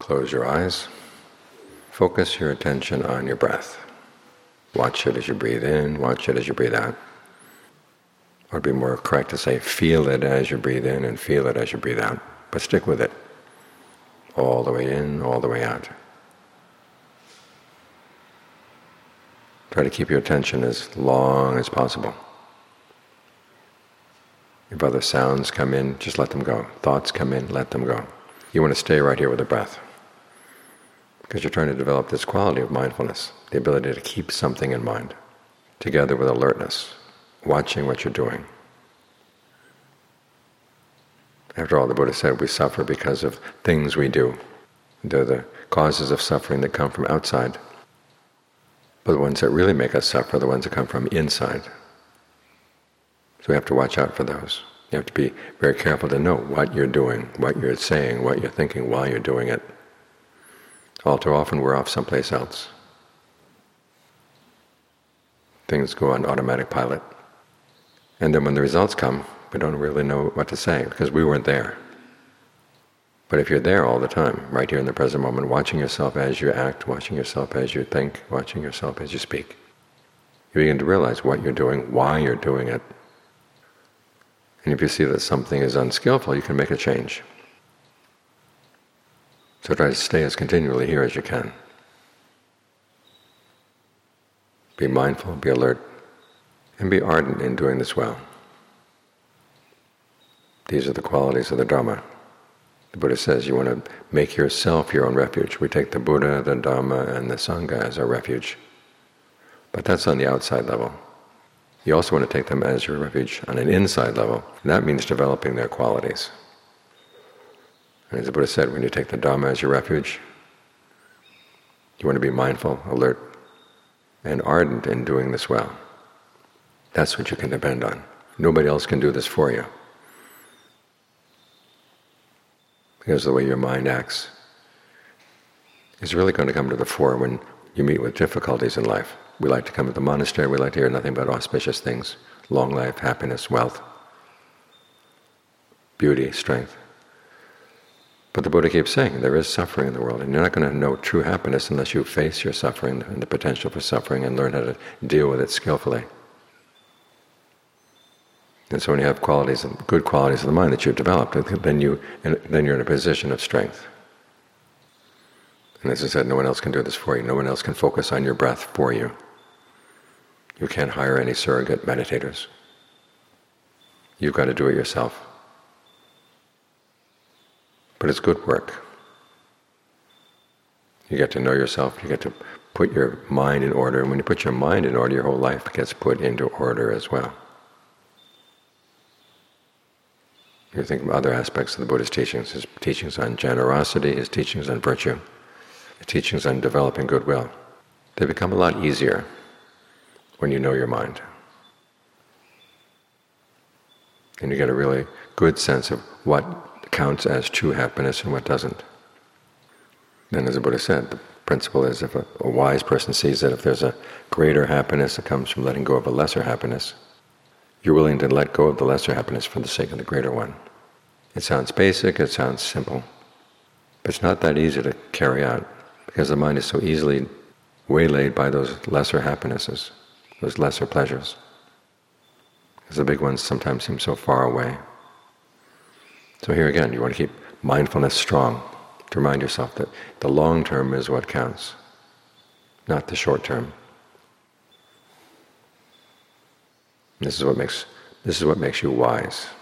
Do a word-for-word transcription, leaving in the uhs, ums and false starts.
Close your eyes. Focus your attention on your breath. Watch it as you breathe in, watch it as you breathe out. Or it'd be more correct to say, feel it as you breathe in and feel it as you breathe out. But stick with it. All the way in, all the way out. Try to keep your attention as long as possible. If other sounds come in, just let them go. Thoughts come in, let them go. You want to stay right here with the breath, because you're trying to develop this quality of mindfulness, the ability to keep something in mind, together with alertness, watching what you're doing. After all, the Buddha said we suffer because of things we do. They're the causes of suffering that come from outside. But the ones that really make us suffer are the ones that come from inside. So we have to watch out for those. You have to be very careful to know what you're doing, what you're saying, what you're thinking while you're doing it. All too often we're off someplace else. Things go on automatic pilot. And then when the results come, we don't really know what to say because we weren't there. But if you're there all the time, right here in the present moment, watching yourself as you act, watching yourself as you think, watching yourself as you speak, you begin to realize what you're doing, why you're doing it. And if you see that something is unskillful, you can make a change. So try to stay as continually here as you can. Be mindful, be alert, and be ardent in doing this well. These are the qualities of the Dharma. The Buddha says you want to make yourself your own refuge. We take the Buddha, the Dharma, and the Sangha as our refuge. But that's on the outside level. You also want to take them as your refuge on an inside level. And that means developing their qualities. And as the Buddha said, when you take the Dhamma as your refuge, you want to be mindful, alert, and ardent in doing this well. That's what you can depend on. Nobody else can do this for you. Because the way your mind acts is really going to come to the fore when you meet with difficulties in life. We like to come to the monastery, we like to hear nothing but auspicious things: long life, happiness, wealth, beauty, strength. But the Buddha keeps saying there is suffering in the world, and you're not going to know true happiness unless you face your suffering and the potential for suffering and learn how to deal with it skillfully. And so when you have qualities, good qualities of the mind that you've developed, then, you, then you're in a position of strength. And as I said, no one else can do this for you. No one else can focus on your breath for you. You can't hire any surrogate meditators. You've got to do it yourself. But it's good work. You get to know yourself, you get to put your mind in order, and when you put your mind in order, your whole life gets put into order as well. You think of other aspects of the Buddha's teachings, his teachings on generosity, his teachings on virtue, his teachings on developing goodwill. They become a lot easier when you know your mind. And you get a really good sense of what counts as true happiness and what doesn't. Then, as the Buddha said, the principle is if a, a wise person sees that if there's a greater happiness that comes from letting go of a lesser happiness, you're willing to let go of the lesser happiness for the sake of the greater one. It sounds basic, it sounds simple, but it's not that easy to carry out because the mind is so easily waylaid by those lesser happinesses, those lesser pleasures, because the big ones sometimes seem so far away. So here again, you want to keep mindfulness strong, to remind yourself that the long term is what counts, not the short term. This is what makes this is what makes you wise.